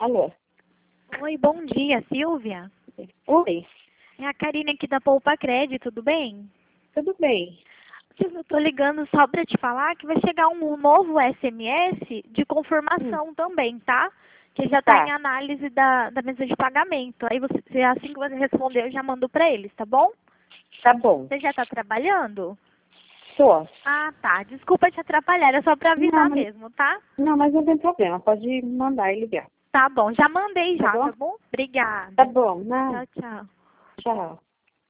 Alô? Oi, bom dia, Silvia. Oi, É a Karine aqui da Poupa Crédito, tudo bem? tudo bem? Silvia, eu tô ligando só para te falar que vai chegar um novo SMS de confirmação também, tá? Que já está em Tá, análise da mesa de pagamento. Aí assim que você responder, eu já mando para eles, tá bom? tá bom. Você já está trabalhando? Só. Ah, tá. Desculpa te atrapalhar, era só para Não, avisar mesmo, tá? mas não tem problema. Pode mandar e ligar. Tá bom, já mandei Tá já, bom? tá bom? Tá Obrigada. bom, não. Tchau, tchau. Tchau.